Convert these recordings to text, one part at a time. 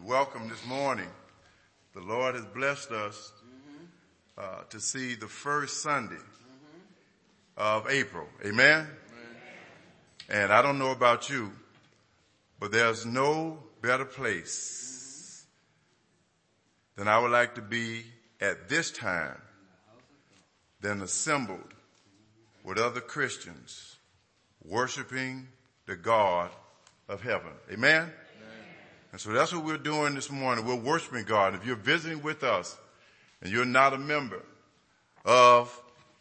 welcome this morning. The Lord has blessed us to see the first Sunday of April. Amen? And I don't know about you, but there's no better place than I would like to be at this time than assembled with other Christians worshiping the God of heaven. Amen? And so that's what we're doing this morning. We're worshiping God. If you're visiting with us and you're not a member of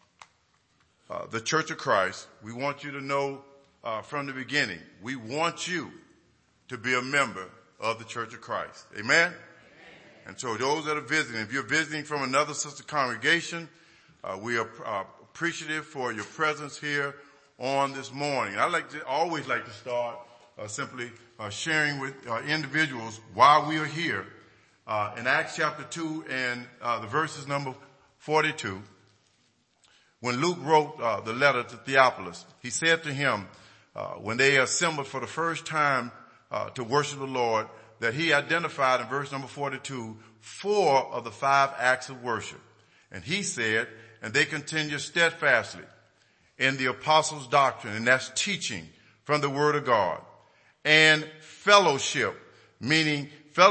the Church of Christ, we want you to know from the beginning, we want you to be a member of the Church of Christ. Amen? And so those that are visiting, if you're visiting from another sister congregation, we are appreciative for your presence here on this morning. I always like to start simply sharing with individuals why we are here. In Acts chapter 2 and the verses number 42, when Luke wrote the letter to Theophilus, he said to him, when they assembled for the first time to worship the Lord, that he identified in verse number 42 4 of the 5 acts of worship. And he said, and they continue steadfastly in the apostles' doctrine, and that's teaching from the word of God. And fellowship means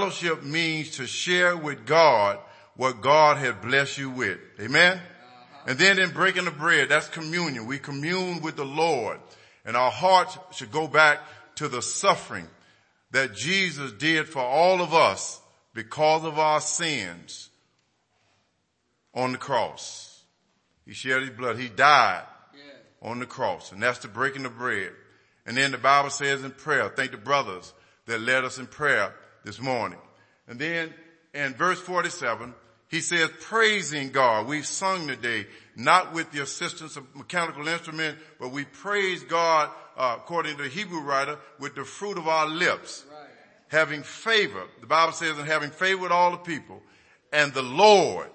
to share with God what God had blessed you with. Amen? And then in breaking the bread, that's communion. We commune with the Lord, and our hearts should go back to the suffering that Jesus did for all of us because of our sins on the cross. He shed his blood. He died on the cross, and that's the breaking the bread. And then the Bible says in prayer, thank the brothers that led us in prayer this morning. And then in verse 47, he says, praising God. We've sung today, not with the assistance of mechanical instrument, but we praise God, according to the Hebrew writer, with the fruit of our lips. Right. Having favor. The Bible says, and having favor with all the people. And the Lord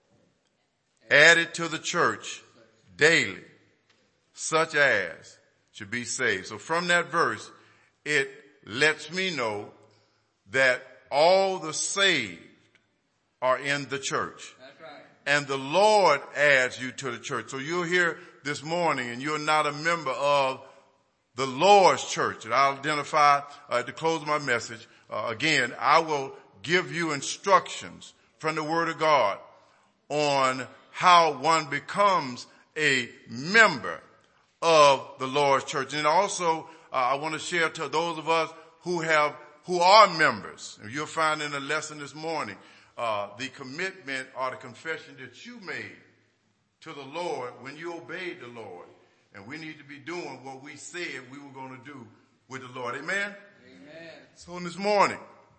added to the church daily, such as should be saved. So from that verse, it lets me know that all the saved are in the church. That's right. And the Lord adds you to the church. So you're here this morning and you're not a member of the Lord's church. And I'll identify to close my message. Again, I will give you instructions from the Word of God on how one becomes a member of the Lord's church. And also, I want to share to those of us who are members. And you'll find in the lesson this morning, the commitment or the confession that you made to the Lord when you obeyed the Lord. And we need to be doing what we said we were going to do with the Lord. Amen? Amen. So this morning,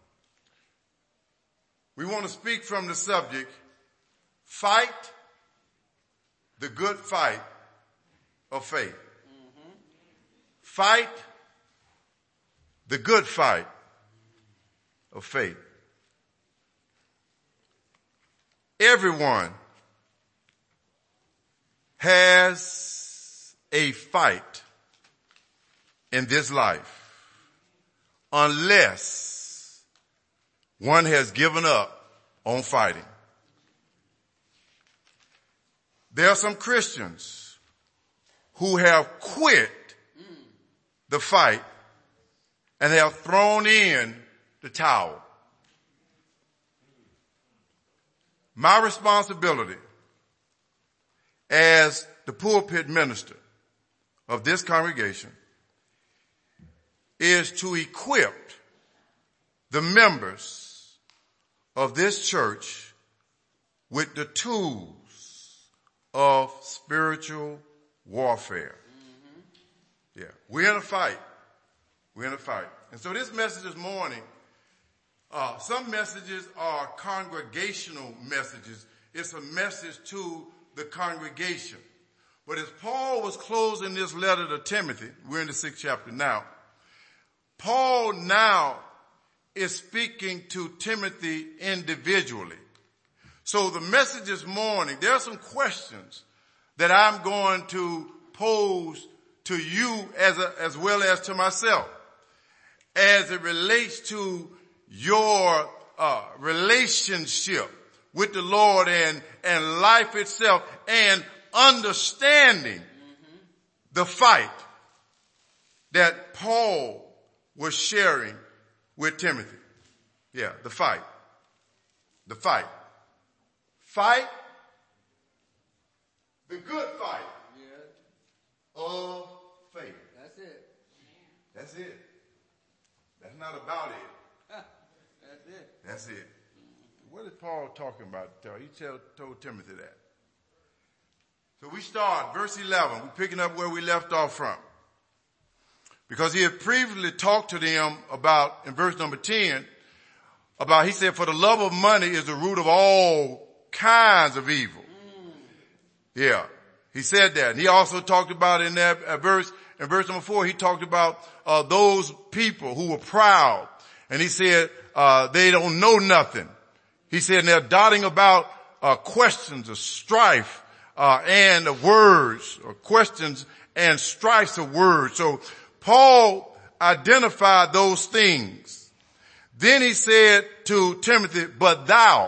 we want to speak from the subject, fight the good fight of faith. Mm-hmm. Fight the good fight of faith. Everyone has a fight in this life unless one has given up on fighting. There are some Christians who have quit the fight and have thrown in the towel. My responsibility as the pulpit minister of this congregation is to equip the members of this church with the tools of spiritual warfare. Mm-hmm. Yeah, we're in a fight. We're in a fight. And so this message this morning, some messages are congregational messages. It's a message to the congregation. But as Paul was closing this letter to Timothy, we're in the 6th chapter now, Paul now is speaking to Timothy individually. So the message this morning, there are some questions that I'm going to pose to you as well as to myself as it relates to your relationship with the Lord and life itself and understanding the fight that Paul was sharing with Timothy. Yeah, the fight. The fight. Fight the good fight of faith. That's it. That's it. That's not about it. That's it. That's it. What is Paul talking about? He told Timothy that. So we start, verse 11. We're picking up where we left off from. Because he had previously talked to them about, in verse number 10, about, he said, for the love of money is the root of all kinds of evil. Yeah. He said that. And he also talked about in that verse, in verse number 4, he talked about those people who were proud. And he said, they don't know nothing. He said, and they're dotting about questions of strife and of words, or questions and strifes of words. So Paul identified those things. Then he said to Timothy, but thou,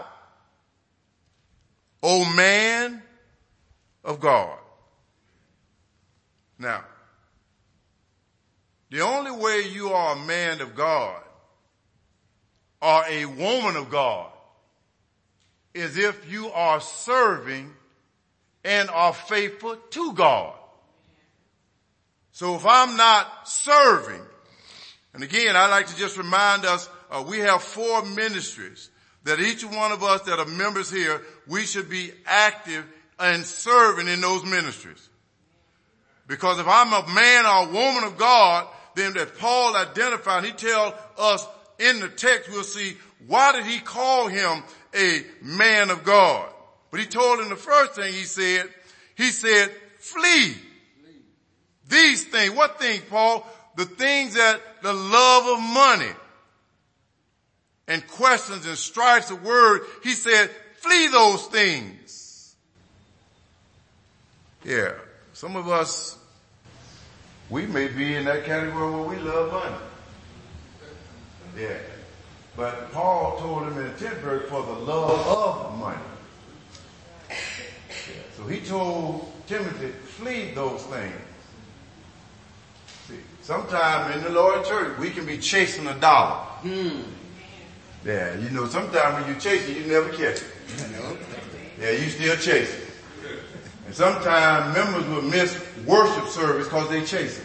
O man of God. Now, the only way you are a man of God or a woman of God is if you are serving and are faithful to God. So if I'm not serving, and again, I like to just remind us, we have 4 ministries that each one of us that are members here, we should be active and serving in those ministries. Because if I'm a man or a woman of God, then that Paul identified, he tells us in the text, we'll see, why did he call him a man of God? But he told him the first thing he said, flee. These things. What things, Paul? The things that the love of money and questions and strifes of word, he said, flee those things. Yeah. Some of us, we may be in that category where we love money. Yeah. But Paul told him in the 10th verse, for the love of money. Yeah. So he told Timothy, flee those things. See, sometime in the Lord's church, we can be chasing a dollar. Yeah, you know, sometimes when you chase it, you never catch it. Yeah, you still chase it. And sometimes members will miss worship service because they chase it.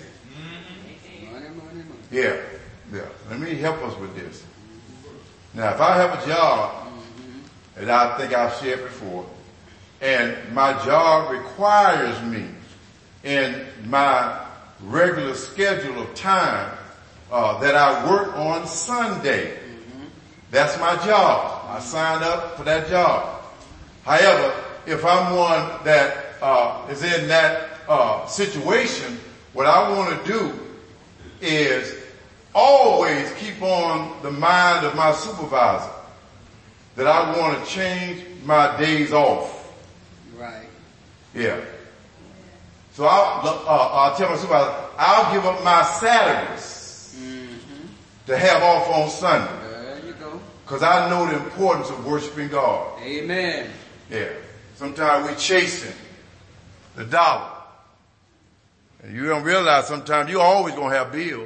Yeah. Let me help us with this. Now, if I have a job, and I think I've shared before, and my job requires me in my regular schedule of time that I work on Sunday. That's my job. I signed up for that job. However, if I'm one that is in that situation, what I want to do is always keep on the mind of my supervisor that I want to change my days off. Right. Yeah. So I'll tell my supervisor, I'll give up my Saturdays to have off on Sunday. There you go. Because I know the importance of worshiping God. Amen. Yeah. Sometimes we're chasing the dollar. And you don't realize sometimes you're always going to have bills.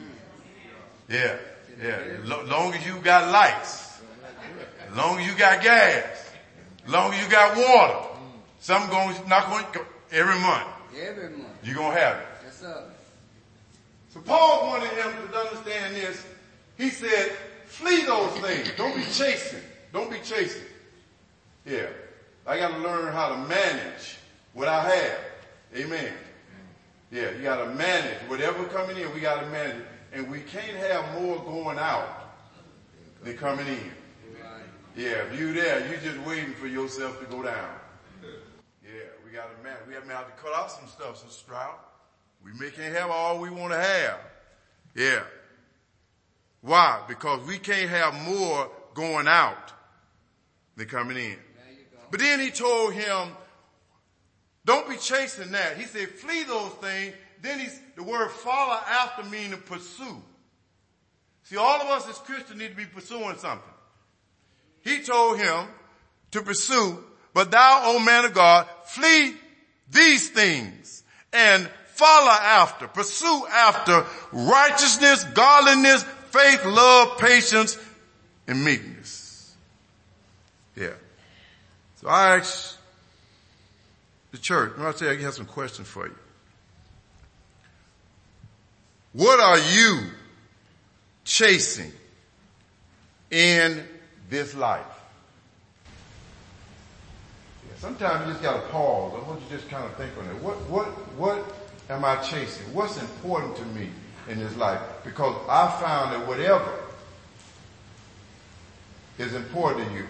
Yeah. Long as you got lights. Long as you got gas. Long as you got water. Something not going to every month. Every month. You're going to have it. Yes, sir. So Paul wanted him to understand this. He said, flee those things. Don't be chasing. Don't be chasing. Yeah. I got to learn how to manage what I have. Amen. Yeah, you got to manage. Whatever coming in, we got to manage it. And we can't have more going out than coming in. Right. Yeah, if you there, you just waiting for yourself to go down. Yeah, we got to manage. We have to cut off some stuff, Sister Stroud. We can't have all we want to have. Yeah. Why? Because we can't have more going out than coming in. There you go. But then he told him, don't be chasing that. He said, flee those things. Then the word follow after means to pursue. See, all of us as Christians need to be pursuing something. he told him to pursue, but thou, O man of God, flee these things and pursue after righteousness, godliness, faith, love, patience, and meekness. Yeah. So I asked the church, I say I have some questions for you. What are you chasing in this life? Yeah, sometimes you just got to pause. I want you to just kind of think on it. What am I chasing? What's important to me in this life? Because I found that whatever is important to you,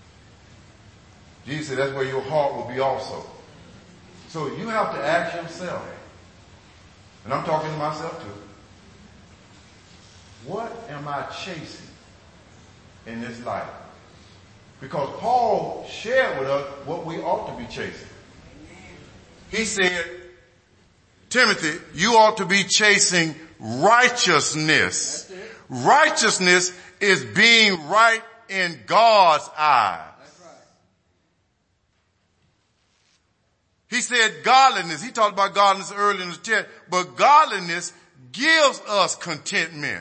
Jesus said that's where your heart will be also. So you have to ask yourself, and I'm talking to myself too, what am I chasing in this life? Because Paul shared with us what we ought to be chasing. He said, Timothy, you ought to be chasing righteousness. Righteousness is being right in God's eyes. That's right. He said godliness. He talked about godliness earlier in the text, but godliness gives us contentment.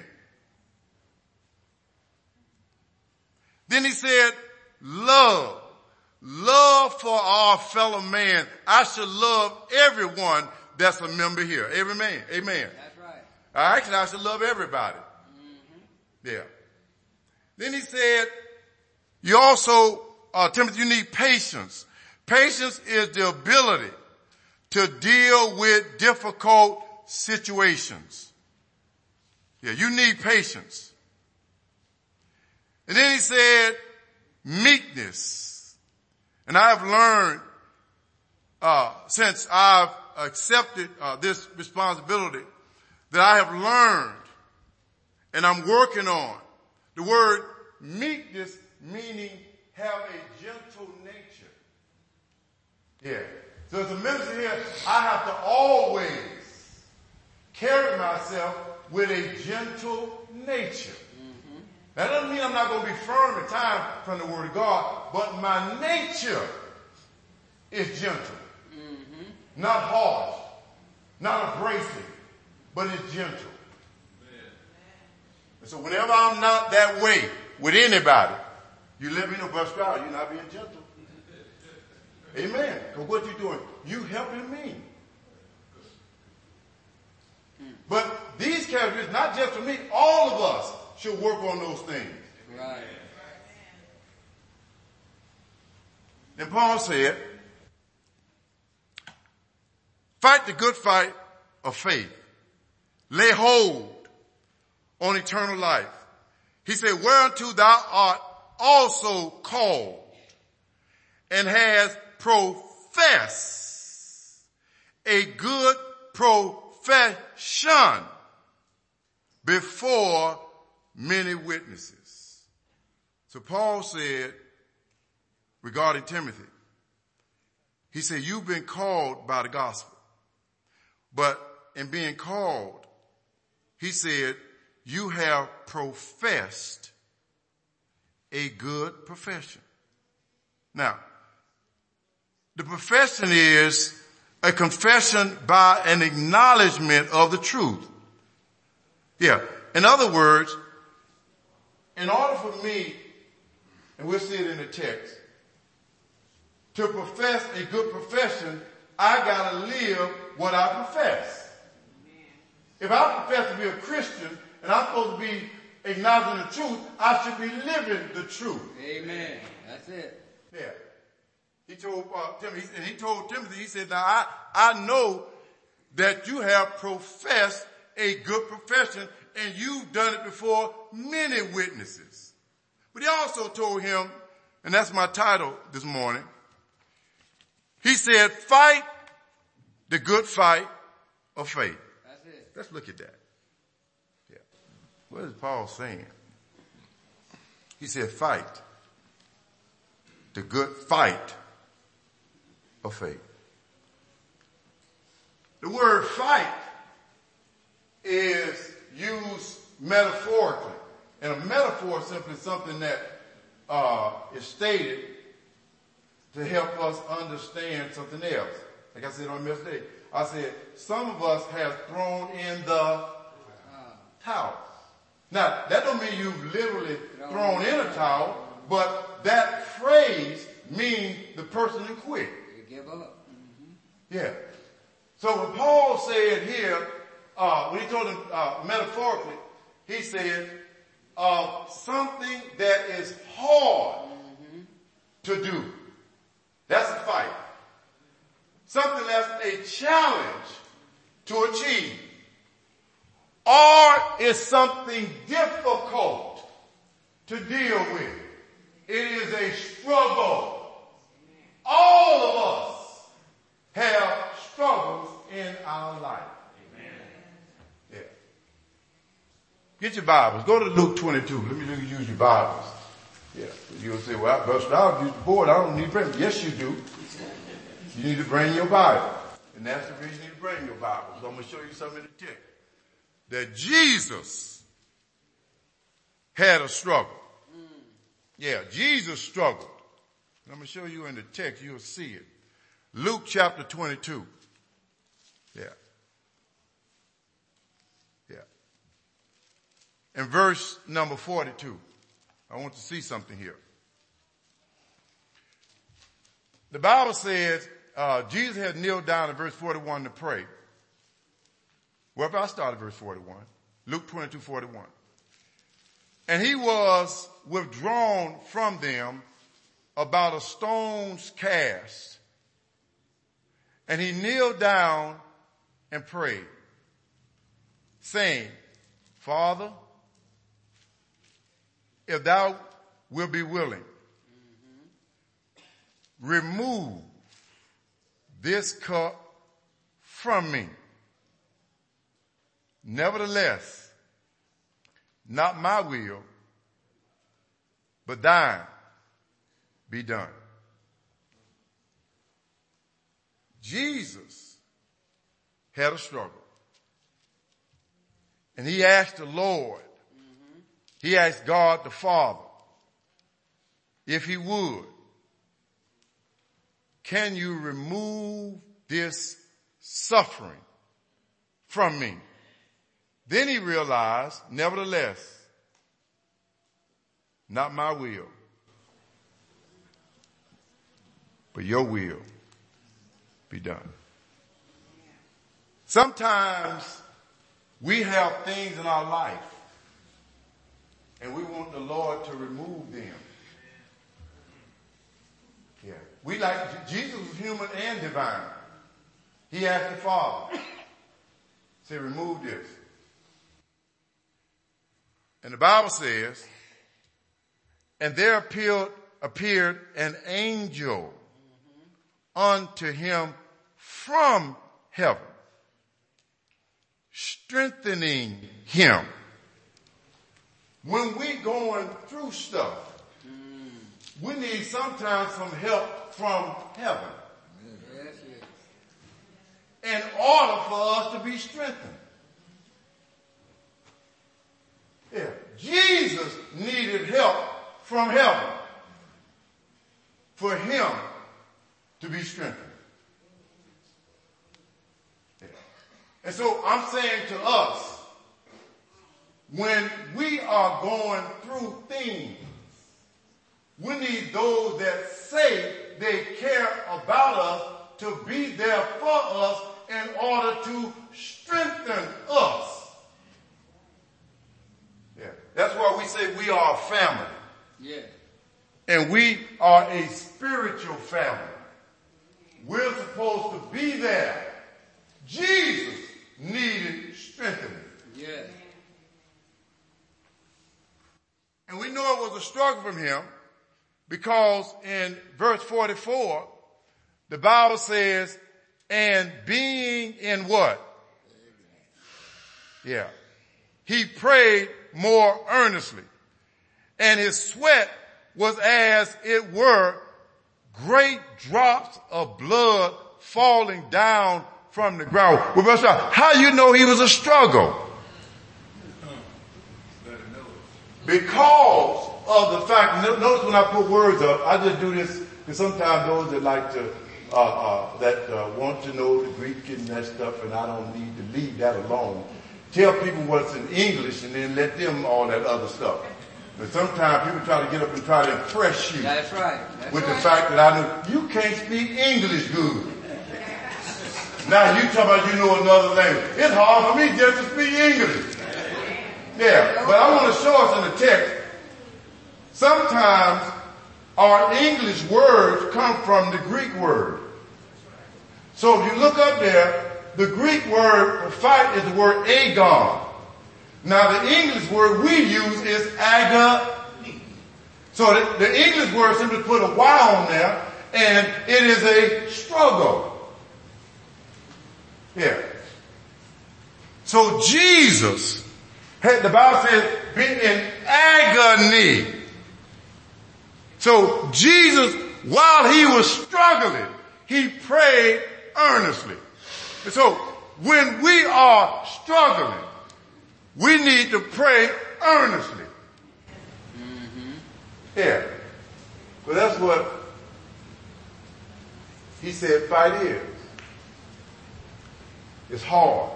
Then he said, love. Love for our fellow man. I should love everyone that's a member here. Every man. Amen. That's right. Actually, I should love everybody. Mm-hmm. Yeah. Then he said, you also, Timothy, you need patience. Patience is the ability to deal with difficult situations. Yeah, you need patience. And then he said, meekness. And I have learned, since I've accepted this responsibility, that I have learned and I'm working on the word meekness, meaning have a gentle nature. Yeah. So as a minister here, I have to always carry myself with a gentle nature. That doesn't mean I'm not going to be firm at times from the Word of God, but my nature is gentle. Mm-hmm. Not harsh, not abrasive, but it's gentle. Amen. And so whenever I'm not that way with anybody, you let me know, Brother Stroud, you're not being gentle. Amen. Because what you're doing, you helping me. But these characteristics, not just for me, all of us should work on those things. Right. Then Paul said, fight the good fight of faith. Lay hold on eternal life. He said, whereunto thou art also called and has professed a good profession before many witnesses. So Paul said regarding Timothy, he said, you've been called by the gospel. But in being called, he said, you have professed a good profession. Now, the profession is a confession by an acknowledgement of the truth. Yeah. In other words, in order for me, and we'll see it in the text, to profess a good profession, I gotta live what I profess. If I profess to be a Christian and I'm supposed to be acknowledging the truth, I should be living the truth. Amen. That's it. Yeah. He told Timothy, and he told Timothy, he said, now I know that you have professed a good profession and you've done it before many witnesses. But he also told him, and that's my title this morning, he said, fight the good fight of faith. That's it. Let's look at that. Yeah. What is Paul saying? He said, fight the good fight of faith. The word fight is used metaphorically. And a metaphor is simply something that is stated to help us understand something else. Like I said on yesterday, I said some of us have thrown in the towel. Now, that don't mean you've literally thrown in a towel, but that phrase means the person who quit. You give up. Mm-hmm. Yeah. So when Paul said here, when he told them metaphorically, he said, something that is hard to do. That's a fight. Something that's a challenge to achieve. Or is something difficult to deal with. It is a struggle. All of us have struggles in our life. Amen. Yeah. Get your Bibles. Go to Luke 22. Let me use your Bibles. Yeah. You'll say, well, I'll use the board. I don't need to bring it. Yes, you do. You need to bring your Bible. And that's the reason you need to bring your Bible. So I'm going to show you something in the text. That Jesus had a struggle. Yeah, Jesus struggled. And I'm going to show you in the text. You'll see it. Luke chapter 22. Yeah. Yeah. In verse number 42. I want to see something here. The Bible says Jesus had kneeled down in verse 41 to pray. Well, I started verse 41. Luke 22:41. And he was withdrawn from them about a stone's cast. And he kneeled down and prayed, saying, Father, if thou wilt be willing, remove this cup from me. Nevertheless, not my will, but thine be done. Jesus had a struggle. And he asked the Lord, he asked God the Father, if he would, can you remove this suffering from me? Then he realized, nevertheless, not my will, but your will be done. Sometimes we have things in our life and we want the Lord to remove them. Yeah. We like, Jesus was human and divine. He asked the Father, say, remove this. And the Bible says, and there appeared an angel unto him from heaven, strengthening him. When we going through stuff, we need sometimes some help from heaven in order for us to be strengthened. Yeah. Jesus needed help from heaven for him to be strengthened. Yeah. And so I'm saying to us, when we are going through things, we need those that say they care about us to be there for us in order to strengthen us. Yeah. That's why we say we are a family. Yeah. And we are a spiritual family. We're supposed to be there. Jesus needed strengthening. Yeah. And we know it was a struggle from him because in verse 44, the Bible says, and being in what? Yeah. He prayed more earnestly, and his sweat was as it were great drops of blood falling down from the ground. Well, how you know he was a struggle? because of the fact, notice when I put words up, I just do this because sometimes those that like to, want to know the Greek and that stuff, and I don't need to leave that alone. Tell people what's in English and then let them all that other stuff. But sometimes people try to get up and try to impress you. That's right. With the fact that I know you can't speak English good. Now you talk about you know another language. It's hard for me just to speak English. Yeah, but I want to show us in the text. Sometimes our English words come from the Greek word. So if you look up there, the Greek word for fight is the word agon. Now the English word we use is agony. So the English word simply put a Y on there, and it is a struggle. Yeah. So Jesus, the Bible says, been in agony. So Jesus, while he was struggling, he prayed earnestly. And so when we are struggling, we need to pray earnestly. Mm-hmm. Yeah. But that's what he said fight is. It's hard.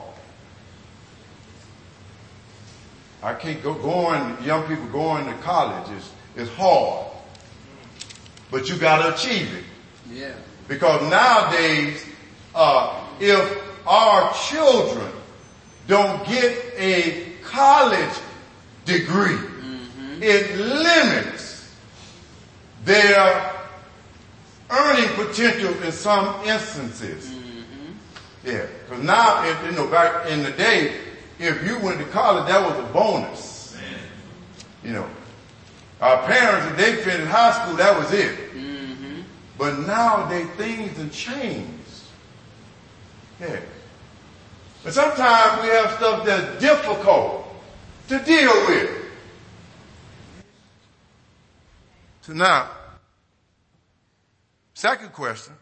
I can't young people going to college is hard. But you gotta achieve it. Yeah. Because nowadays, if our children don't get a college degree, mm-hmm. it limits their earning potential in some instances. Mm-hmm. Yeah. Because now, back in the day, if you went to college, that was a bonus. Man. Our parents, if they finished high school, that was it. Mm-hmm. But nowadays, things have changed. Yeah. But sometimes we have stuff that's difficult to deal with. So now, second question.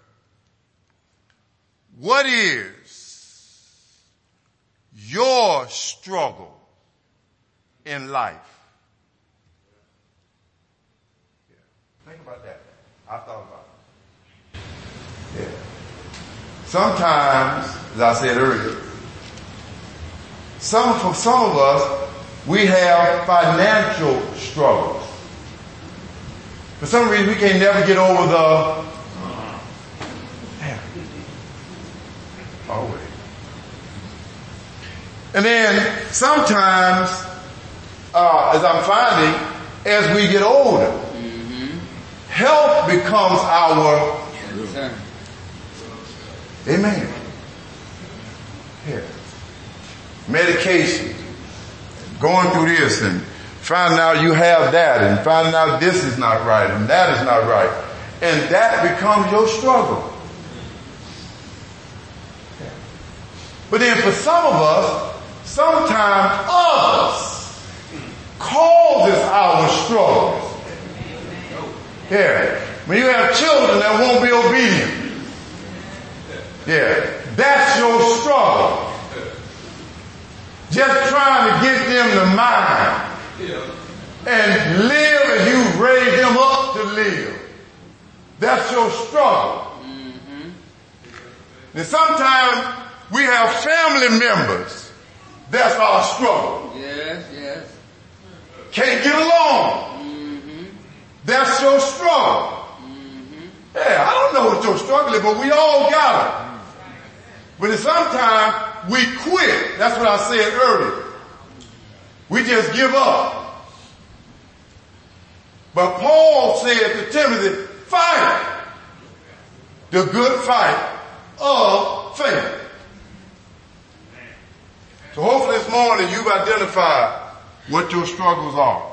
What is your struggle in life? Think about that. I thought about it. Yeah. Sometimes, as I said earlier, for some of us, we have financial struggles. For some reason, we can never get over the always. And then sometimes, as I'm finding, as we get older, health becomes our concern. Amen. Yeah. Medication. Going through this and finding out you have that and finding out this is not right and that is not right. And that becomes your struggle. Yeah. But then for some of us, sometimes others causes our struggles. Yeah. When you have children that won't be obedient. Yeah. That's your struggle. Just trying to get them to mind. And live as you raise them up to live. That's your struggle. Mm-hmm. And sometimes we have family members. That's our struggle. Yes, yes. Can't get along. Mm-hmm. That's your struggle. Mm-hmm. Yeah, I don't know what your struggle is, but we all got it. But sometimes we quit. That's what I said earlier. We just give up. But Paul said to Timothy, fight the good fight of faith. So hopefully this morning you've identified what your struggles are.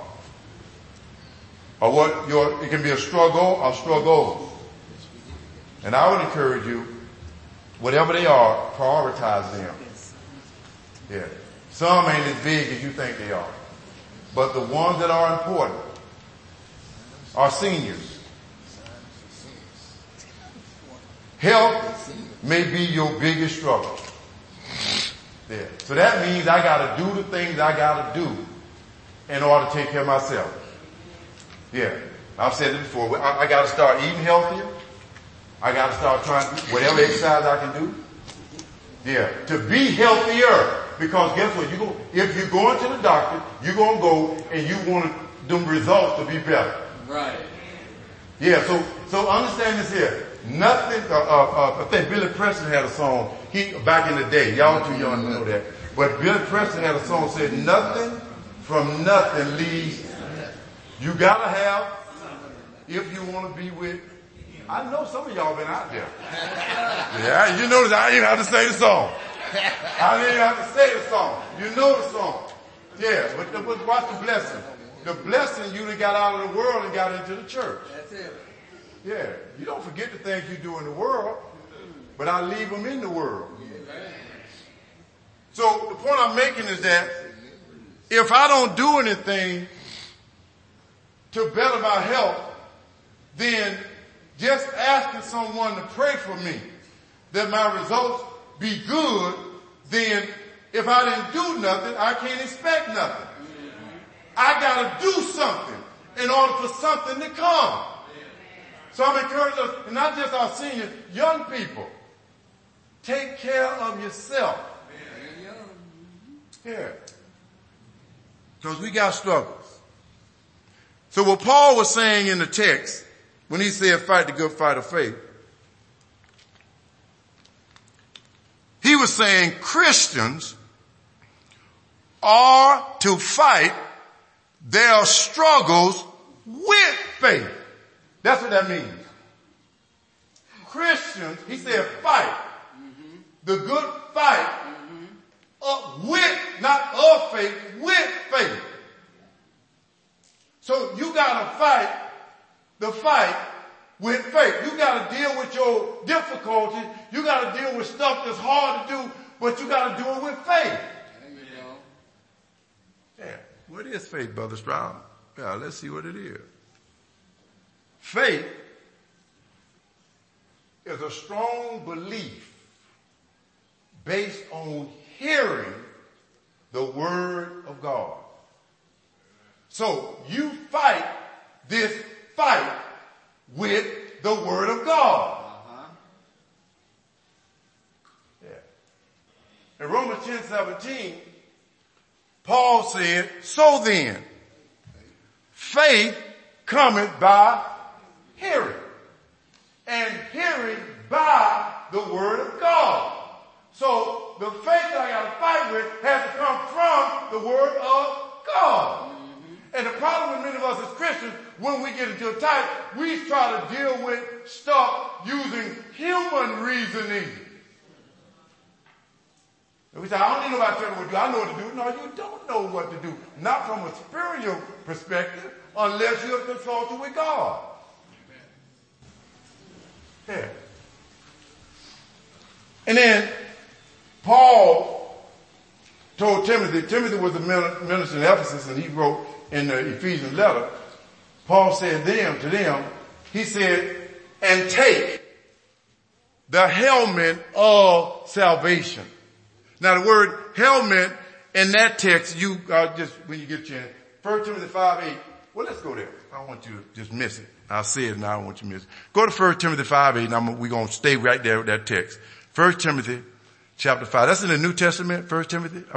Or it can be a struggle or struggles. And I would encourage you, whatever they are, prioritize them. Yeah. Some ain't as big as you think they are. But the ones that are important are seniors. Health may be your biggest struggle. Yeah. So that means I gotta do the things I gotta do in order to take care of myself. Yeah. I've said it before. I got to start eating healthier. I got to start trying to do whatever exercise I can do. Yeah. To be healthier. Because guess what? If you go into the doctor, you're going to go and you want them results to be better. Right. Yeah. So understand this here. Nothing, I think Billy Preston had a song, back in the day, y'all too young to know that, but Billy Preston had a song that said, nothing from nothing leaves. You gotta have, if you want to be with, I know some of y'all been out there. Yeah, you notice I didn't even have to say the song. I didn't even have to say the song. You know the song. Yeah, but watch the blessing. The blessing you done got out of the world and got into the church. That's it. Yeah, you don't forget the things you do in the world, but I leave them in the world. So the point I'm making is that if I don't do anything to better my health, then just asking someone to pray for me that my results be good, then if I didn't do nothing, I can't expect nothing. I gotta do something in order for something to come. So I'm encouraging us, and not just our seniors, young people, take care of yourself. Yeah. Because we got struggles. So what Paul was saying in the text, when he said fight the good fight of faith, he was saying Christians are to fight their struggles with faith. That's what that means. Christians, he said fight. The good fight with, not of faith, with faith. So you gotta fight the fight with faith. You gotta deal with your difficulties. You gotta deal with stuff that's hard to do, but you gotta do it with faith. Yeah. What is faith, Brother Stroud? Yeah, let's see what it is. Faith is a strong belief based on hearing the word of God. So you fight this fight with the word of God. Yeah. In Romans 10:17, Paul said, so then, faith cometh by hearing, and hearing by the word of God. So the faith that I got to fight with has to come from the word of God. And the problem with many of us as Christians, when we get into a tight, we try to deal with stuff using human reasoning. And we say, I don't need nobody telling me what to do. I know what to do. No, you don't know what to do. Not from a spiritual perspective, unless you're consulted with God. Yeah. And then Paul told Timothy was a minister in Ephesus, and he wrote in the Ephesians letter, Paul said to them, he said, and take the helmet of salvation. Now the word helmet in that text, you just, when you get a chance, 1 Timothy 5:8, well, let's go there. I don't want you to just miss it. I'll say it and I don't want you to miss it. Go to 1 Timothy 5:8 and we're going to stay right there with that text. 1 Timothy chapter 5. That's in the New Testament, 1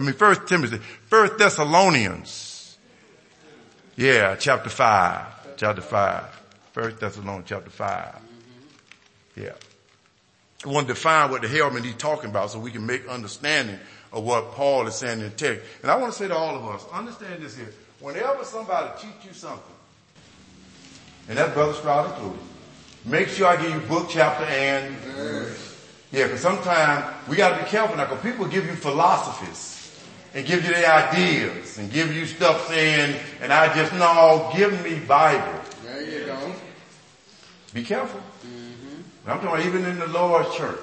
Thessalonians. Yeah, chapter 5. 1 Thessalonians chapter 5. Yeah. I want to define what the helmet he's talking about so we can make understanding of what Paul is saying in the text. And I want to say to all of us, understand this here. Whenever somebody teach you something, and that Brother Stroud included, make sure I give you book, chapter, and verse. Yeah, because sometimes we got to be careful now, because people give you philosophies and give you their ideas and give you stuff saying, and I just know, give me Bible. There you go. Be careful. I'm talking about even in the Lord's church.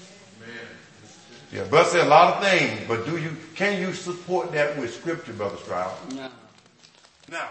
Yeah, but say a lot of things, but can you support that with scripture, Brother Stroud? No. Now,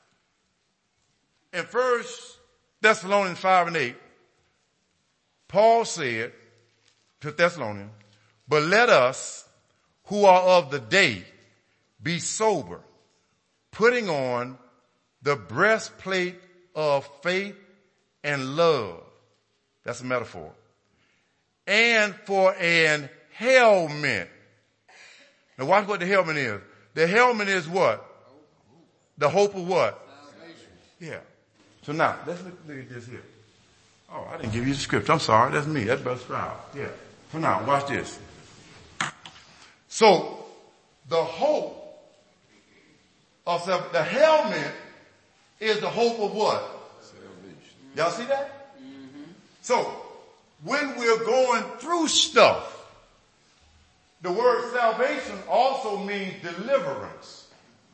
in 1 Thessalonians 5:8, Paul said to Thessalonians, but let us who are of the day be sober, putting on the breastplate of faith and love. That's a metaphor. And for an helmet. Now watch what the helmet is. The helmet is what? The hope of what? Salvation. Yeah. So now, let's look at this here. Oh, I didn't give you the script. I'm sorry. That's me. That's Brother Stroud. Yeah. So now, watch this. So, the hope of the helmet is the hope of what? Salvation. Y'all see that? Mm-hmm. So, when we're going through stuff, the word salvation also means deliverance.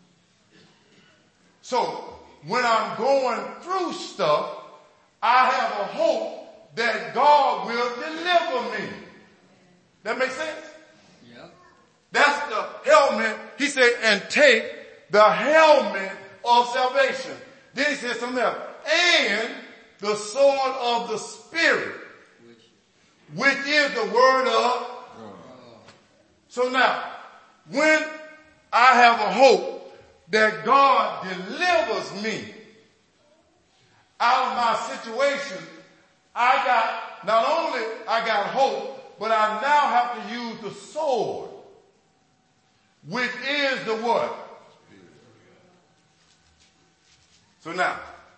So, when I'm going through stuff, I have a hope that God will deliver me. That makes sense? Yep. That's the helmet. He said, and take the helmet of salvation. Then he said something else. And the sword of the Spirit, which is the word of God. So now, when I have a hope that God delivers me out of my situation, not only I got hope, but I now have to use the sword, which is the what? So now,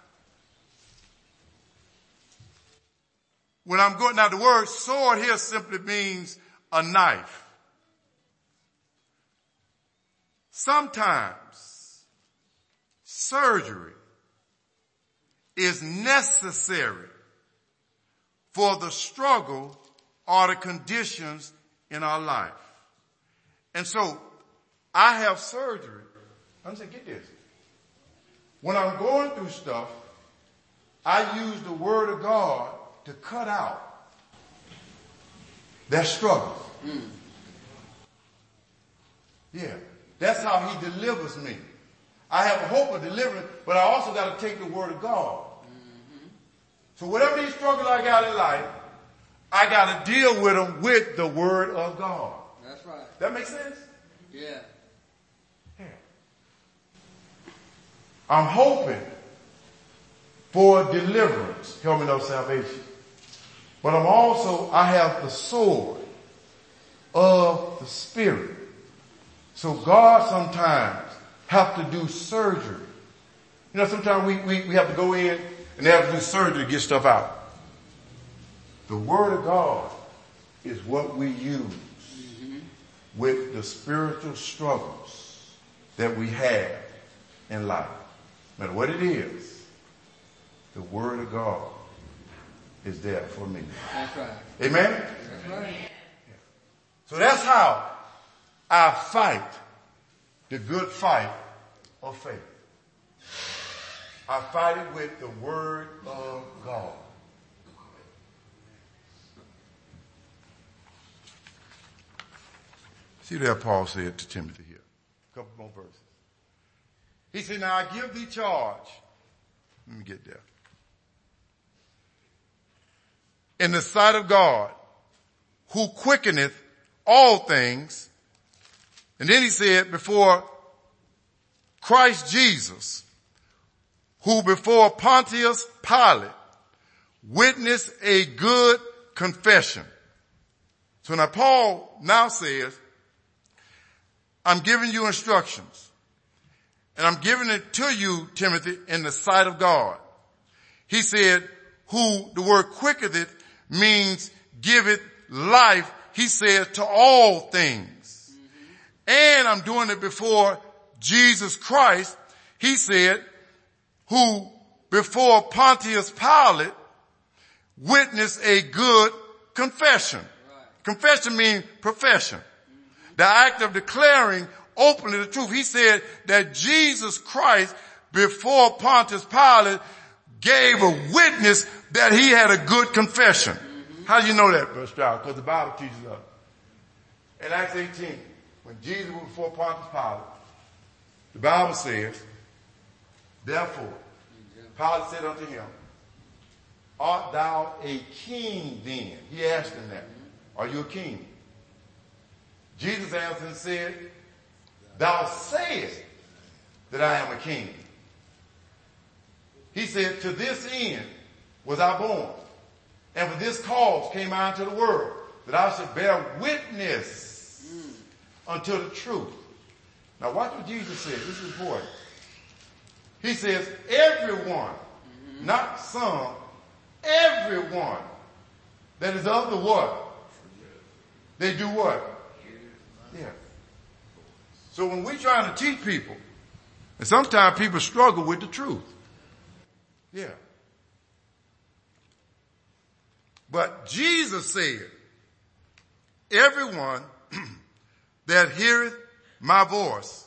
when I'm going, now the word sword here simply means a knife. Sometimes surgery is necessary for the struggle or the conditions in our life. And so I have surgery. I'm saying, get this. When I'm going through stuff, I use the word of God to cut out that struggle. Mm. Yeah. That's how he delivers me. I have a hope of deliverance, but I also got to take the word of God. Mm-hmm. So whatever these struggles I got in life, I got to deal with them with the word of God. That's right. That makes sense? Yeah. Yeah. I'm hoping for deliverance, helmet of salvation. But I have the sword of the Spirit. So God sometimes have to do surgery. You know, sometimes we have to go in and they have to do surgery to get stuff out. The word of God is what we use with the spiritual struggles that we have in life. No matter what it is, the word of God is there for me. That's right. Amen? That's right. So that's how I fight the good fight of faith. I fight it with the word of God. See there Paul said to Timothy here. A couple more verses. He said, now I give thee charge. Let me get there. In the sight of God, who quickeneth all things. And then he said, before Christ Jesus, who before Pontius Pilate witnessed a good confession. So now Paul now says, I'm giving you instructions. And I'm giving it to you, Timothy, in the sight of God. He said, who, the word quickeneth means giveth life, he said, to all things. And I'm doing it before Jesus Christ. He said, who before Pontius Pilate witnessed a good confession. Right. Confession means profession. The act of declaring openly the truth. He said that Jesus Christ before Pontius Pilate gave a witness that he had a good confession. Mm-hmm. How do you know that, Brother Stroud? Because the Bible teaches us. In Acts 18, when Jesus was before Pontius Pilate, the Bible says, therefore, Pilate said unto him, art thou a king then? He asked him that. Are you a king? Jesus answered and said, thou sayest that I am a king. He said, to this end was I born, and for this cause came I into the world, that I should bear witness unto the truth. Now watch what Jesus said. This is important. He says, everyone, not some, everyone that is of the what? They do what? Yeah. So when we're trying to teach people, and sometimes people struggle with the truth. Yeah. But Jesus said, everyone that heareth my voice,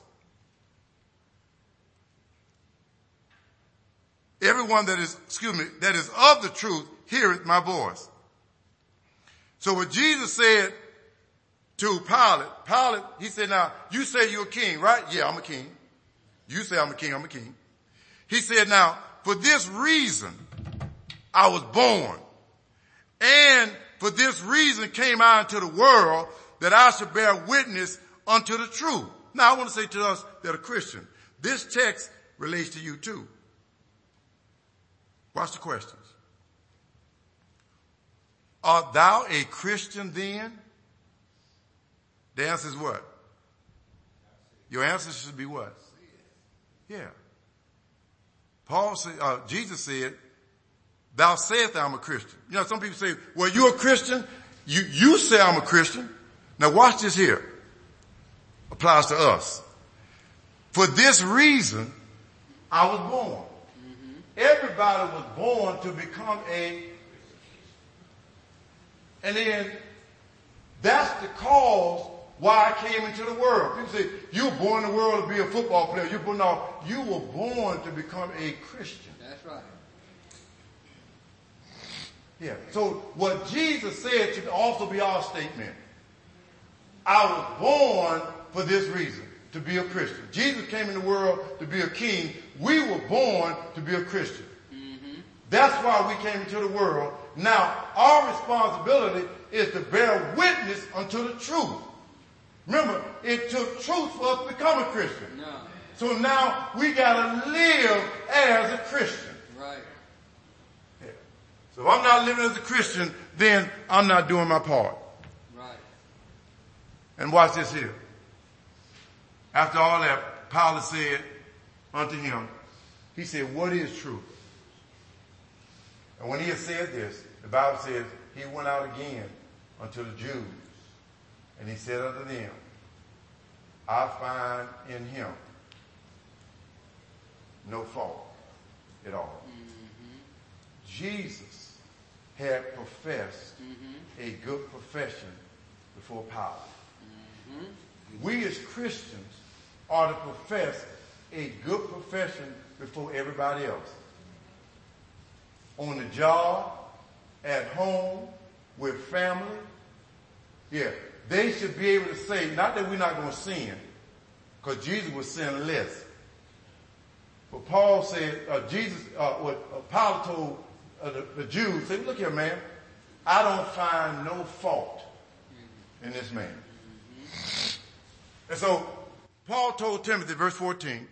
everyone that is of the truth heareth my voice. So what Jesus said to Pilate, he said, now, you say you're a king, right? Yeah, I'm a king. You say I'm a king, I'm a king. He said, now, for this reason I was born, and for this reason came I into the world, that I should bear witness unto the truth. Now I want to say to us that are Christian, this text relates to you too. Watch the questions. Art thou a Christian then? The answer is what? Your answer should be what? Yeah. Jesus said, thou sayest I'm a Christian. You know, some people say, well, you're a Christian. You say I'm a Christian. Now watch this here. Applies to us. For this reason, I was born. Everybody was born to become and then that's the cause why I came into the world. People say, you were born in the world to be a football player. You were born to become a Christian. That's right. Yeah. So what Jesus said should also be our statement. I was born for this reason, to be a Christian. Jesus came in the world to be a king. We were born to be a Christian. That's why we came into the world. Now, our responsibility is to bear witness unto the truth. Remember, it took truth for us to become a Christian. No. So now we gotta live as a Christian. Right. Yeah. So if I'm not living as a Christian, then I'm not doing my part. Right. And watch this here. After all that, Pilate said unto him, he said, what is truth? And when he had said this, the Bible says, he went out again unto the Jews. And he said unto them, I find in him no fault at all. Jesus had professed a good profession before Pilate. We as Christians are to profess a good profession before everybody else. On the job, at home, with family. Yeah, they should be able to say, not that we're not going to sin, because Jesus was sinless. But Paul said, what Pilate told the Jews, said, look here, man, I don't find no fault in this man. And so Paul told Timothy, verse 14,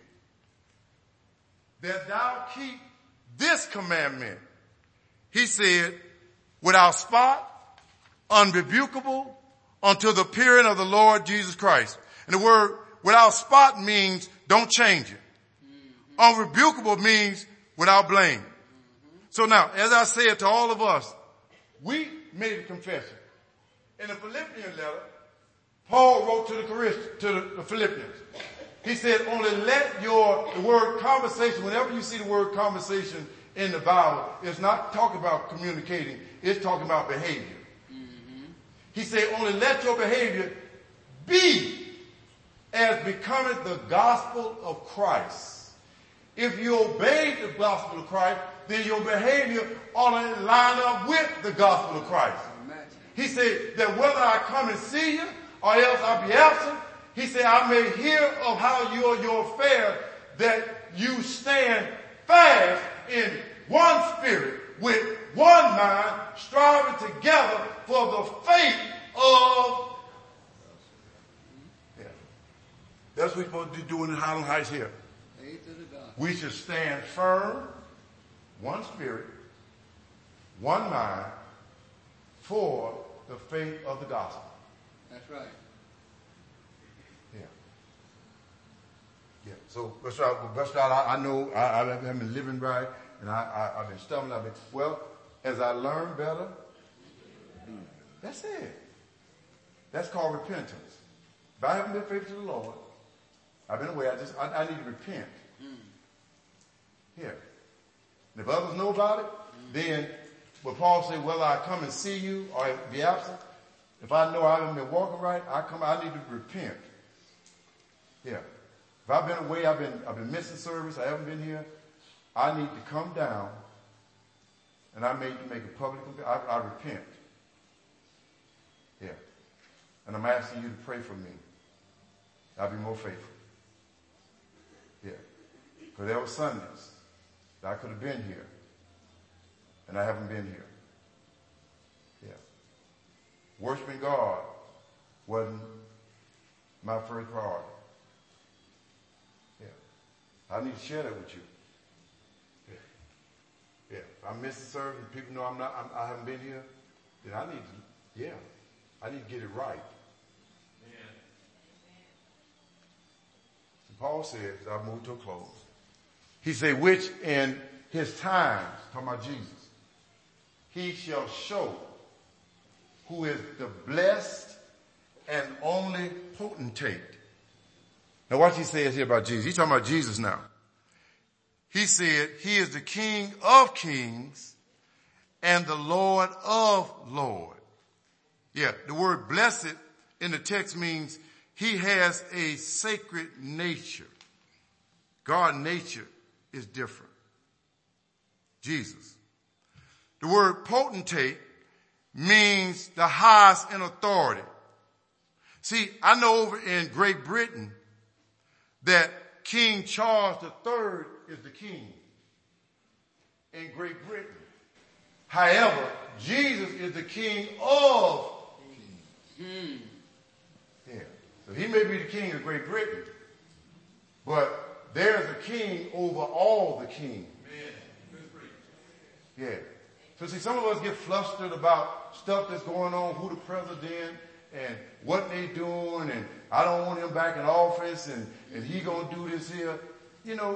that thou keep this commandment. He said, without spot, unrebukable, until the appearing of the Lord Jesus Christ. And the word without spot means don't change it. Unrebukable means without blame. So now, as I said to all of us, we made a confession. In the Philippians letter, Paul wrote to the Philippians. He said, only let the word conversation, whenever you see the word conversation in the Bible, it's not talking about communicating, it's talking about behavior. He said, only let your behavior be as becoming the gospel of Christ. If you obey the gospel of Christ, then your behavior ought to line up with the gospel of Christ. He said that whether I come and see you or else I be absent, he said, I may hear of how your affairs, that you stand fast in one spirit, with one mind, striving together for the faith of... Yeah. That's what we're supposed to be doing in Highland Heights here. We should stand firm, one spirit, one mind, for the faith of the gospel. That's right. Yeah. Yeah. So, Brother Stroud, I know I haven't been living right, and I've been stumbling. Well, as I learn better, that's it. That's called repentance. If I haven't been faithful to the Lord, I've been away, I need to repent. Here. And if others know about it, then what Paul said, whether I come and see you or be absent, if I know I haven't been walking right, I need to repent. Yeah. If I've been away, I've been missing service, I haven't been here, I need to come down and I make a public, I repent. Yeah. And I'm asking you to pray for me. I'll be more faithful. Yeah. Because there were Sundays that I could have been here, and I haven't been here. Yeah. Worshiping God wasn't my first priority. Yeah. I need to share that with you. Yeah. Yeah. If I'm missing service and people know I haven't been here, then I need to get it right. Paul said, as I move to a close, he said, which in his times, talking about Jesus, he shall show who is the blessed and only potentate. Now watch he says here about Jesus. He's talking about Jesus now. He said, he is the King of kings and the Lord of lords. Yeah, the word blessed in the text means he has a sacred nature. God's nature is different. Jesus. The word potentate means the highest in authority. See, I know over in Great Britain that King Charles III is the king in Great Britain. However, Jesus is the King of kings. Yeah. So he may be the king of Great Britain, but there's a king over all the kings. Yeah. So see, some of us get flustered about stuff that's going on, who the president and what they doing, and I don't want him back in office, and he gonna do this here. You know,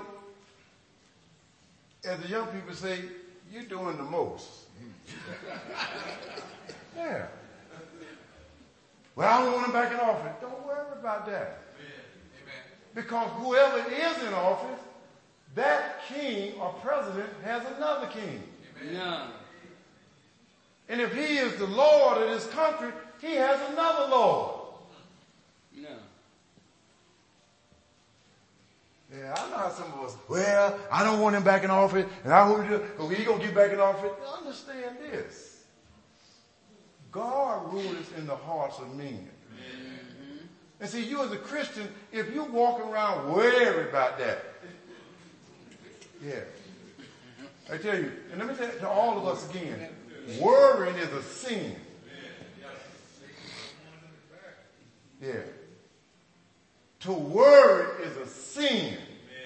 as the young people say, you're doing the most. Yeah. Well, I don't want him back in office. Don't worry about that. Because whoever is in office, that king or president has another king. Yeah. And if he is the Lord of this country, he has another Lord. Yeah. Yeah, I know how some of us, well, I don't want him back in office, and I hope he's going to get back in office. Understand this. God rules in the hearts of men. Mm-hmm. And see, you as a Christian, if you walk around worried about that, yeah. I tell you, and let me tell to all of us again, worrying is a sin. Yeah. To worry is a sin.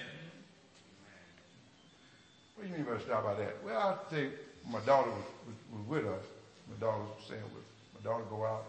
What do you mean by stop by that? Well, I'll tell you, my daughter was with us. My daughter was saying, my daughter go out,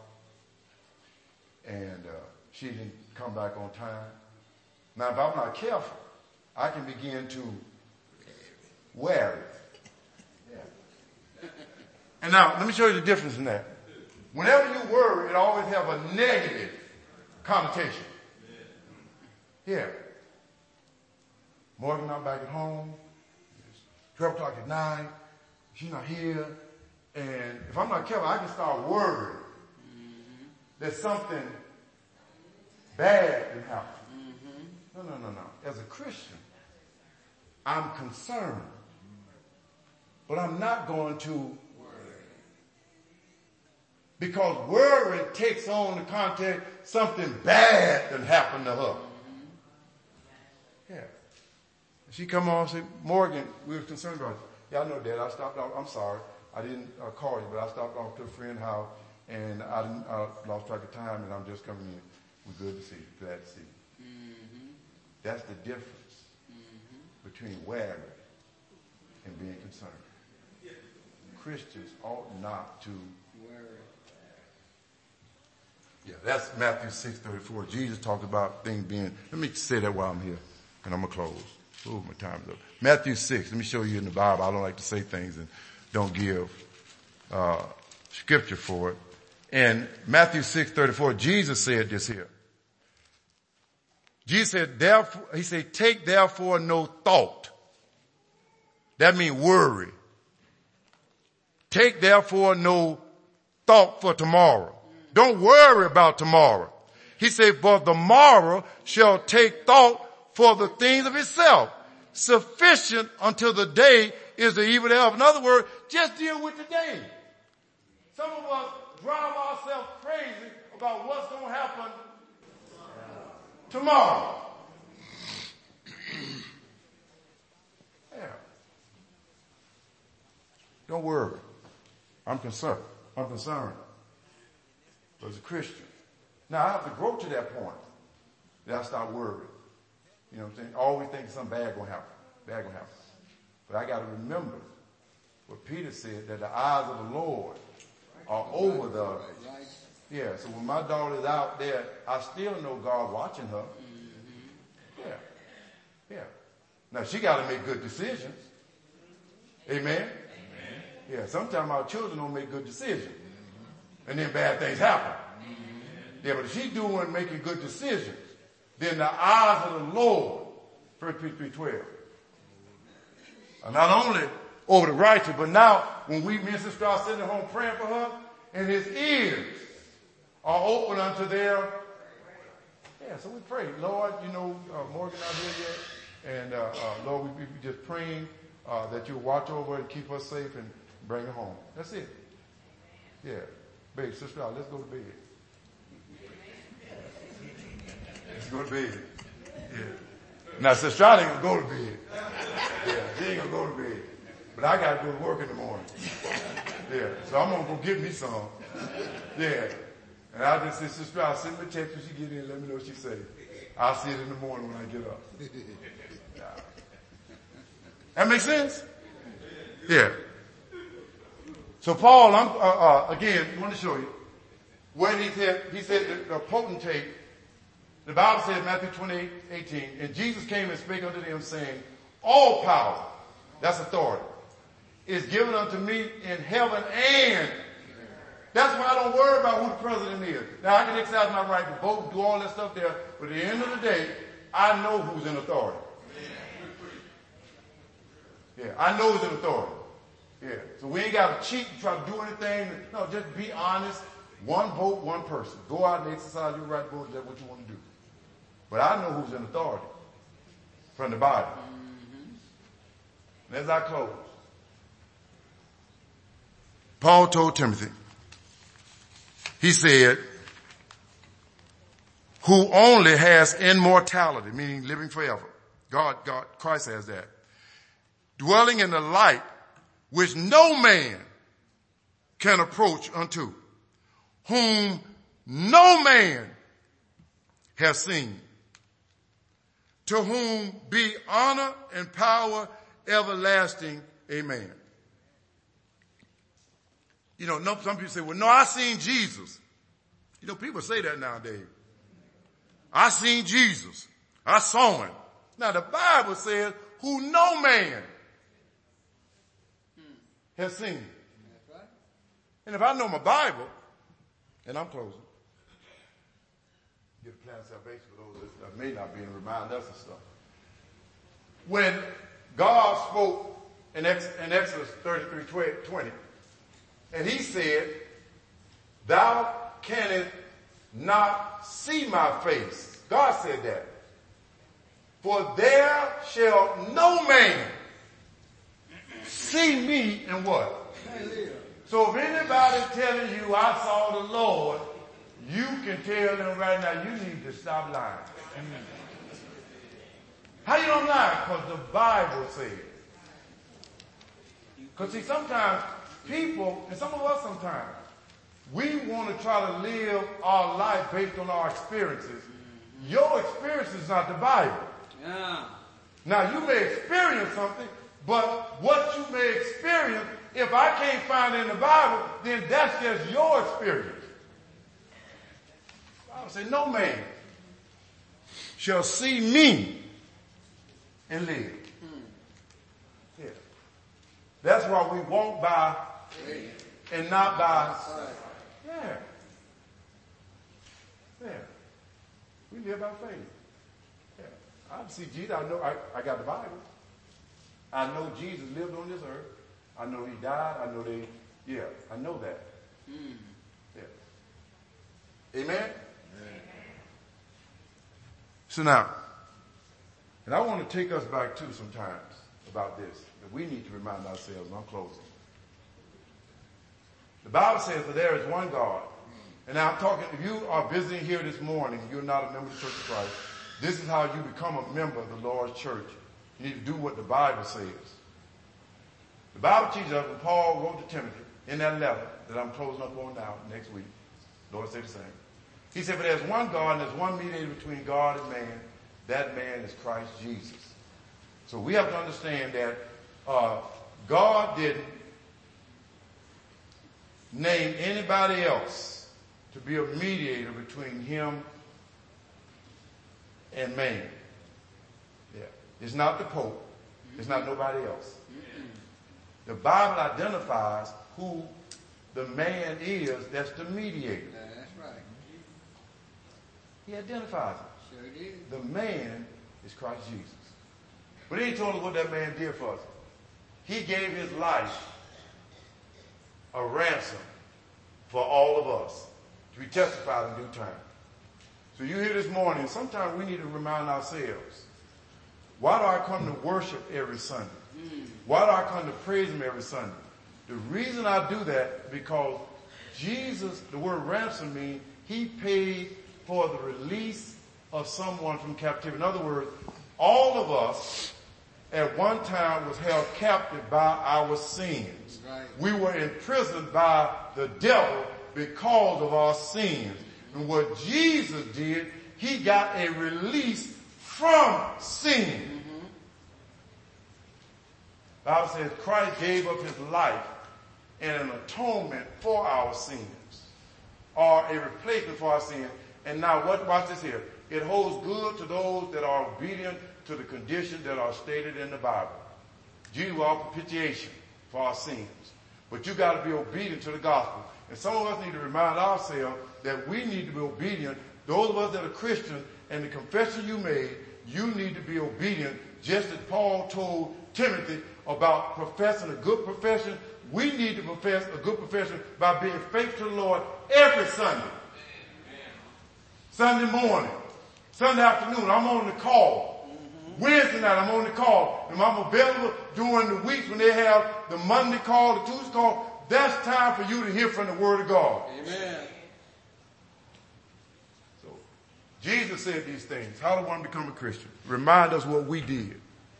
and she didn't come back on time. Now, if I'm not careful, I can begin to worry. Yeah. And now, let me show you the difference in that. Whenever you worry, it always have a negative connotation. Yeah. Morgan not back at home. It's 12 o'clock at night. She's not here. And if I'm not careful, I can start worrying that something bad can happen. No. As a Christian, I'm concerned. But I'm not going to worry. Because worry takes on the context something bad that happened to her. Yeah. She come on and say, Morgan, we were concerned about it. Yeah, I know, Dad. I stopped off. I'm sorry. I didn't call you, but I stopped off to a friend's house, and I lost track of time, and I'm just coming in. We're good to see you. Glad to see you. Mm-hmm. That's the difference. Mm-hmm. between worry and being concerned. Christians ought not to worry. Yeah, that's Matthew 6:34. Jesus talked about things being, let me say that while I'm here, and I'm going to close. Oh, my time's up. Matthew 6, let me show you in the Bible. I don't like to say things and don't give scripture for it. In Matthew 6:34, Jesus said this here. Jesus said, therefore, he said, take therefore no thought. That means worry. Take therefore no thought for tomorrow. Don't worry about tomorrow. He said, for the morrow shall take thought for the things of itself. Sufficient until the day is the evil thereof. In other words, just deal with the day. Some of us drive ourselves crazy about what's going to happen tomorrow. Yeah. Don't worry. I'm concerned. As a Christian. Now I have to grow to that point that I start worrying. You know what I'm saying? Always think something bad gonna happen. But I gotta remember what Peter said, that the eyes of the Lord are over the, yeah, so when my daughter's out there, I still know God watching her. Yeah. Now she gotta make good decisions. Amen? Yeah, sometimes our children don't make good decisions. And then bad things happen. Yeah, but if she's making good decisions, then the eyes of the Lord, 1 Peter 3:12, are not only over the righteous, but now when me and sister are sitting at home praying for her, and his ears are open unto their, yeah, so we pray. Lord, Morgan not here yet, and Lord, we just praying that you'll watch over and keep us safe and bring her home. That's it. Yeah. Baby, sister, let's go to bed. Let's go to bed. Yeah. Now, sister, ain't gonna go to bed. Yeah, she ain't gonna go to bed. But I gotta go to work in the morning. Yeah, so I'm gonna go get me some. Yeah. And I'll just say, sister, I'll send me a text when she get in, let me know what she say. I'll see it in the morning when I get up. Yeah. That makes sense? Yeah. So Paul, again, I want to show you. When he said the potentate, the Bible says, Matthew 28:18, and Jesus came and spake unto them, saying, all power, that's authority, is given unto me in heaven and. That's why I don't worry about who the president is. Now I can exercise my right to vote, do all that stuff there, but at the end of the day, I know who's in authority. Yeah, I know who's in authority. Yeah, so we ain't got to cheat and try to do anything. No, just be honest. One vote, one person. Go out and exercise your right to vote. That's what you want to do. But I know who's in authority from the Bible. And as I close, Paul told Timothy, he said, who only has immortality, meaning living forever. Christ has that. Dwelling in the light which no man can approach unto, whom no man has seen, to whom be honor and power everlasting. Amen. Some people say, well, no, I seen Jesus. People say that nowadays. I seen Jesus. I saw him. Now the Bible says, who no man has seen. That's right. And if I know my Bible, and I'm closing, get a plan of salvation for those that may not be, and remind us of stuff. When God spoke in Exodus 33:20, and he said, thou canst not see my face. God said that. For there shall no man see me and what? So if anybody's telling you I saw the Lord, you can tell them right now, you need to stop lying. How you don't lie? Because the Bible says. Because see, sometimes people, and some of us sometimes, we want to try to live our life based on our experiences. Your experience is not the Bible. Yeah. Now, you may experience something, but what you may experience, if I can't find it in the Bible, then that's just your experience. The Bible says, no man shall see me and live. Yeah. That's why we walk by and not by. Yeah. Yeah. We live by faith. Yeah. I see Jesus. I know I got the Bible. I know Jesus lived on this earth. I know he died. I know I know that. Yeah. Amen? So now, and I want to take us back too sometimes about this. That we need to remind ourselves, and I'm closing. The Bible says that there is one God. And now I'm talking, if you are visiting here this morning, you're not a member of the Church of Christ, this is how you become a member of the Lord's church. You need to do what the Bible says. The Bible teaches us when Paul wrote to Timothy in that letter that I'm closing up on now next week. The Lord said the same. He said, but there's one God and there's one mediator between God and man. That man is Christ Jesus. So we have to understand that God didn't name anybody else to be a mediator between him and man. Yeah. It's not the Pope. It's not nobody else. The Bible identifies who the man is that's the mediator. That's right. He identifies it. Sure did. The man is Christ Jesus. But he told us what that man did for us. He gave his life a ransom for all of us to be testified in due time. So you hear this morning, sometimes we need to remind ourselves, why do I come to worship every Sunday? Why do I come to praise him every Sunday? The reason I do that is because Jesus, the word ransom means he paid for the release of someone from captivity. In other words, all of us at one time was held captive by our sins. Right. We were imprisoned by the devil because of our sins. And what Jesus did, he got a release from sin. The Bible says Christ gave up his life and an atonement for our sins, or a replacement for our sins. And now watch this here. It holds good to those that are obedient to the conditions that are stated in the Bible. Jesus was our propitiation for our sins. But you got to be obedient to the gospel. And some of us need to remind ourselves that we need to be obedient. Those of us that are Christians and the confession you made, you need to be obedient, just as Paul told Timothy about professing a good profession. We need to profess a good profession by being faithful to the Lord every Sunday. Sunday morning, Sunday afternoon, I'm on the call. Wednesday night, I'm on the call. And I'm available during the weeks when they have the Monday call, the Tuesday call. That's time for you to hear from the Word of God. Amen. So, Jesus said these things. How do one become a Christian? Remind us what we did.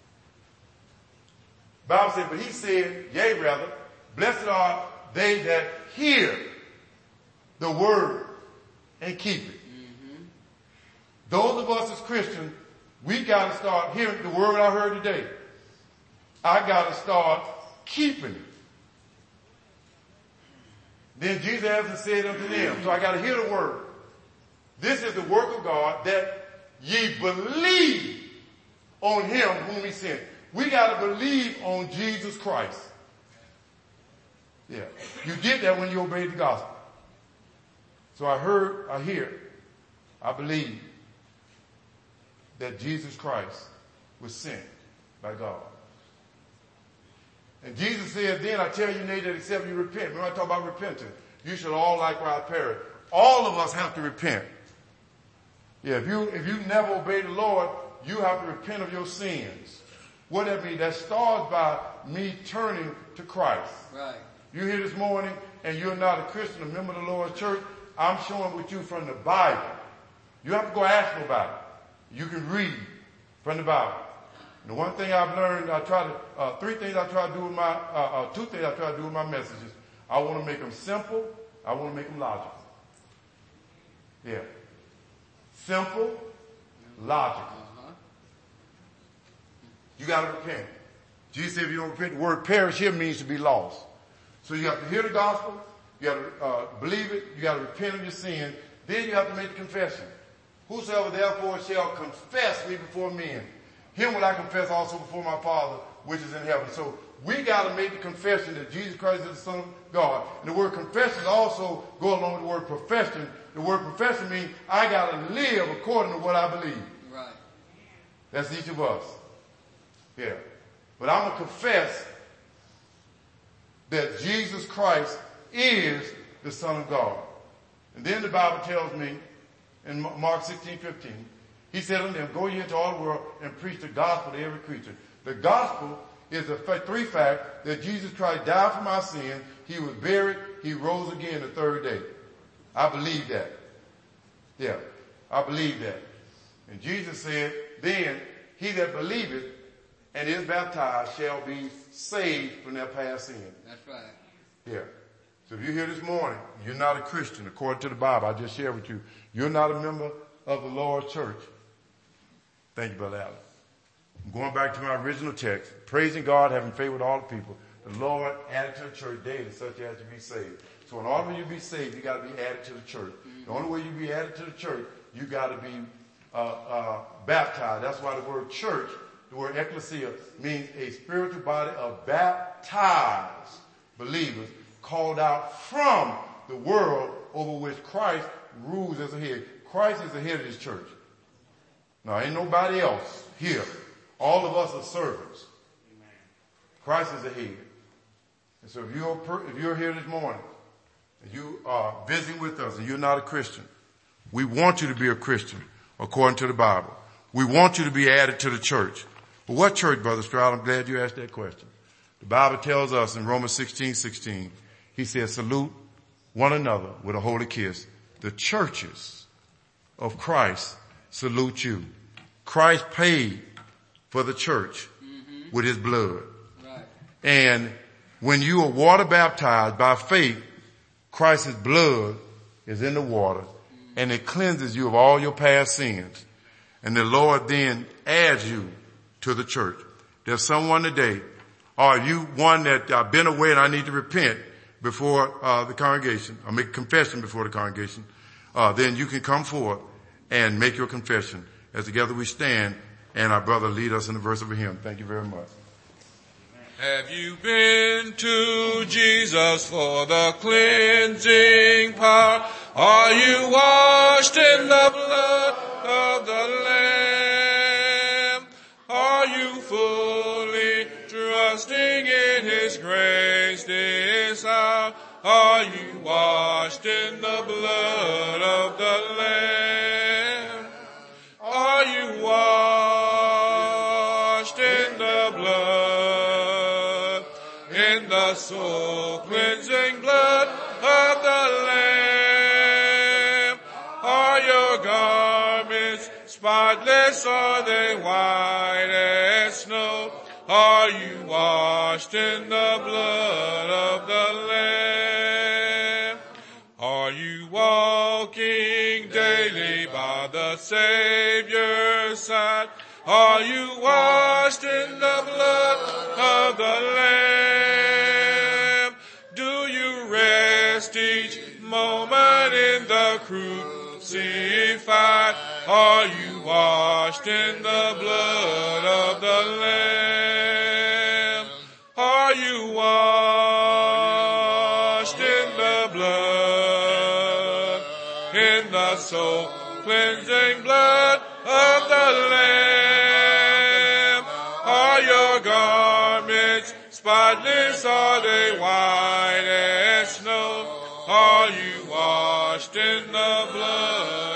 The Bible said, but he said, yea, rather, blessed are they that hear the word and keep it. Those of us as Christians, we got to start hearing the word I heard today. I got to start keeping it. Then Jesus answered and said unto them, so I got to hear the word. This is the work of God, that ye believe on him whom he sent. We got to believe on Jesus Christ. Yeah. You did that when you obeyed the gospel. So I hear, I believe that Jesus Christ was sent by God. And Jesus said, then I tell you, nay, that except you repent. Remember I talk about repentance. You shall all likewise perish. All of us have to repent. Yeah, if you never obey the Lord, you have to repent of your sins. What that means? That starts by me turning to Christ. Right. You here this morning and you're not a Christian, a member of the Lord's church, I'm showing with you from the Bible. You have to go ask nobody. You can read from the Bible. And the one thing I've learned, three things I try to do with two things I try to do with my messages. I want to make them simple. I want to make them logical. Yeah. Simple, logical. You got to repent. Jesus said if you don't repent, the word perish here means to be lost. So you have to hear the gospel. You got to believe it. You got to repent of your sin. Then you have to make the confession. Whosoever therefore shall confess me before men, him will I confess also before my Father which is in heaven. So we got to make the confession that Jesus Christ is the Son of God. And the word confession also go along with the word profession. The word profession means I got to live according to what I believe. Right. That's each of us. Yeah. But I'm going to confess that Jesus Christ is the Son of God. And then the Bible tells me in Mark 16:15, he said unto them, go ye into all the world and preach the gospel to every creature. The gospel is the three fact that Jesus Christ died for my sin. He was buried. He rose again the third day. I believe that. Yeah, I believe that. And Jesus said, then he that believeth and is baptized shall be saved from their past sin. That's right. Yeah. So if you're here this morning, you're not a Christian, according to the Bible I just shared with you. You're not a member of the Lord's church. Thank you, Brother Allen. I'm going back to my original text. Praising God, having faith with all the people. The Lord added to the church daily such as to be saved. So in order for you to be saved, you got to be added to the church. The only way you be added to the church, you got to be baptized. That's why the word church, the word ecclesia, means a spiritual body of baptized believers called out from the world over which Christ rules as a head. Christ is the head of this church. Now, ain't nobody else here. All of us are servants. Christ is the head. And so if you're here this morning and you are visiting with us and you're not a Christian, we want you to be a Christian according to the Bible. We want you to be added to the church. Well, what church, Brother Stroud? I'm glad you asked that question. The Bible tells us in Romans 16:16, he says, salute one another with a holy kiss. The churches of Christ salute you. Christ paid for the church with his blood. Right. And when you are water baptized by faith, Christ's blood is in the water and it cleanses you of all your past sins. And the Lord then adds you to the church. There's someone today, or you one that I've been away and I need to repent before the congregation, or make confession before the congregation, then you can come forward and make your confession. As together we stand and our brother lead us in the verse of a hymn. Thank you very much. Have you been to Jesus for the cleansing power? Are you washed in the blood of the Lamb? Are you fully trusting in his grace this hour? Are you washed in the blood of the Lamb? Are you washed in the blood, in the soul cleansing blood of the Lamb? Are your garments spotless? Are they white as snow? Are you washed in the blood of the Lamb? Are you walking daily by the Savior's side? Are you washed in the blood of the Lamb? Do you rest each moment in the crucified? Are you washed in the blood of the Lamb? Are you washed in the blood, in the soul cleansing blood of the Lamb? Are your garments spotless? Are they white as snow? Are you washed in the blood